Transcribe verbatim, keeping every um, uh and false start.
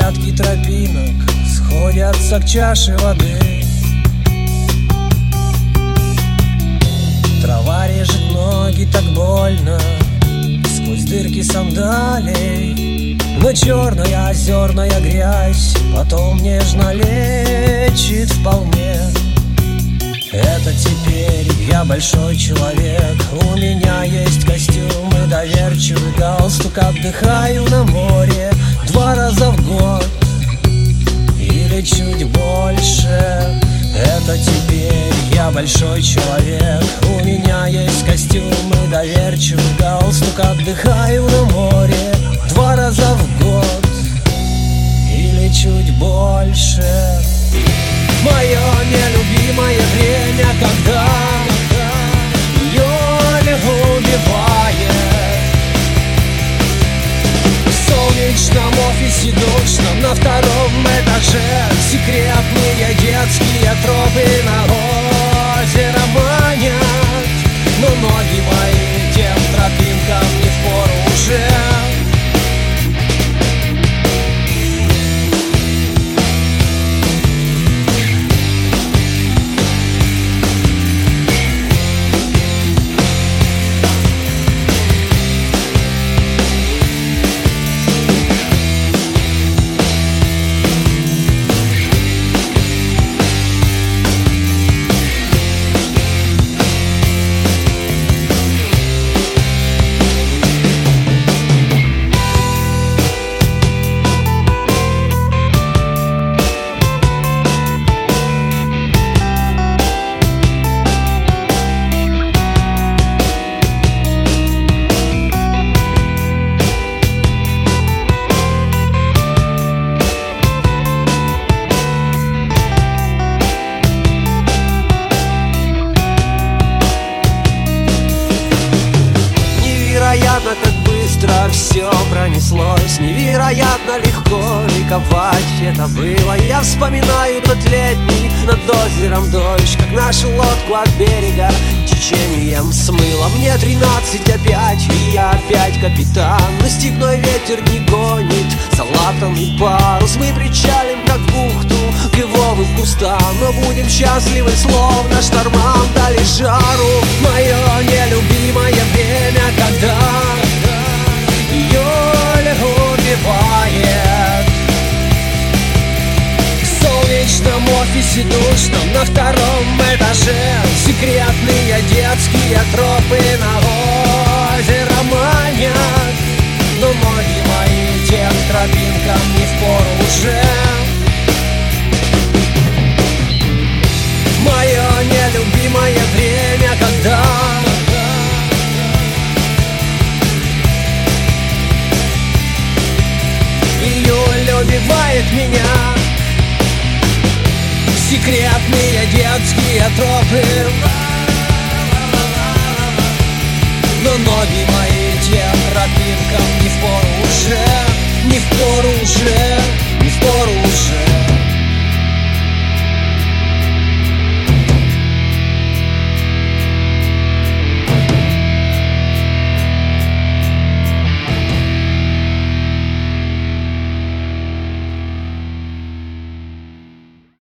Десятки тропинок сходятся к чаше воды. Трава режет ноги так больно сквозь дырки сандалий, но черная озерная грязь потом нежно лечит вполне. Это теперь я большой человек, у меня есть костюм и доверчивый галстук. Отдыхаю на море два раза в год или чуть больше. Это теперь я большой человек, у меня есть костюм и доверчивый галстук. Отдыхаю на море два раза в год или чуть больше. Мое нелюбимое время, когда июль убивает. В солнечном офисе душном на втором этаже секретные детские тропы на озеро манят, но ноги мои тем тропинкам не впору уже. Невероятно, как быстро все пронеслось, невероятно легко ликовать это было. Я вспоминаю тот летний над озером дождь, как нашу лодку от берега течением смыло. Мне тринадцать опять, и я опять капитан, но степной ветер не гонит залатанный парус. Мы причалим, как в бухту, к ивовым кустам, но будем счастливы, словно штормам дали жару. Мое нелюбимое время, когда июль убивает. В солнечном офисе душном на втором этаже секретные детские тропы на озеро манят, но ноги мои тем тропинкам не впору уже. Мое нелюбимое время, когда июль убивает меня. Секретные детские тропы